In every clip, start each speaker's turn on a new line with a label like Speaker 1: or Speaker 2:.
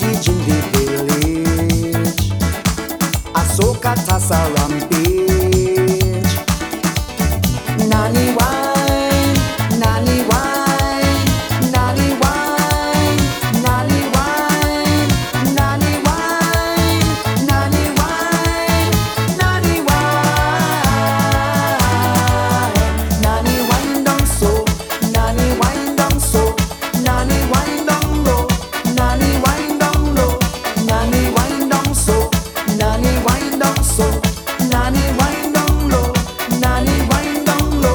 Speaker 1: shortage in the village. A soca tassa rampage. Nanny wine, nanny wine, nanny wine, nanny wine, nanny wine, nanny wine, nanny wine, nanny wine down so, nanny wine down so, nanny wine down low, nanny wine down low, nanny wine down so, nanny wine down so, nanny wine down low, nanny wine down low.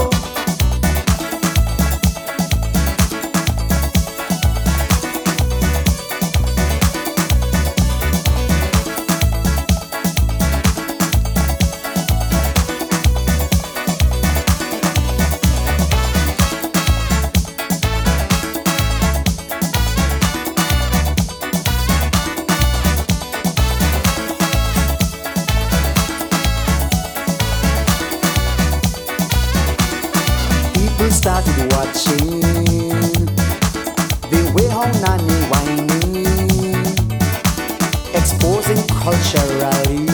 Speaker 1: People started watching the way how Nanny whining, exposing culturally